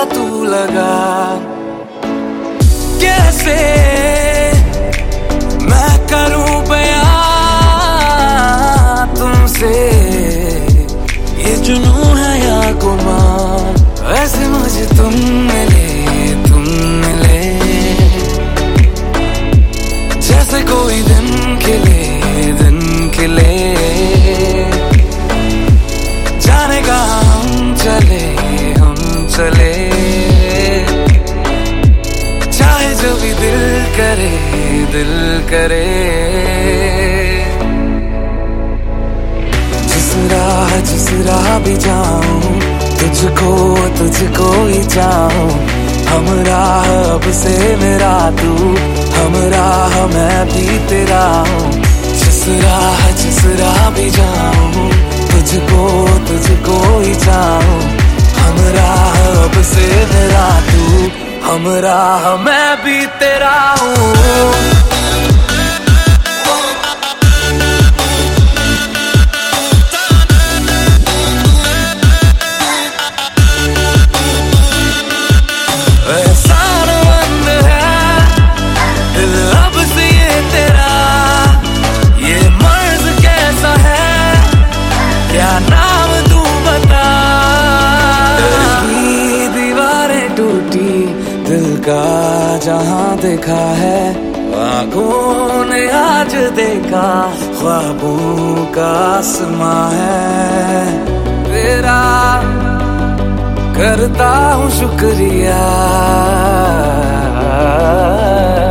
तू लगा। कैसे मैं करूं बयां तुमसे, ये जुनून है या गुमान। वैसे मुझे तुम मिले जैसे कोई दिन खिले जाने का हम चले चाहे जो भी दिल करे जिस राह भी जाऊं तुझको ही चाहूं। हम राह अब से मेरा तू, हम राह मैं भी तेरा हूँ। जिस राह भी जाऊं तुझको ही चाहूं। हम राह अब से मेरा तू, हम राह मैं भी तेरा हूँ। दिल का जहां देखा है आँखों ने आज देखा, ख्वाबों का आसमां है तेरा। करता हूँ शुक्रिया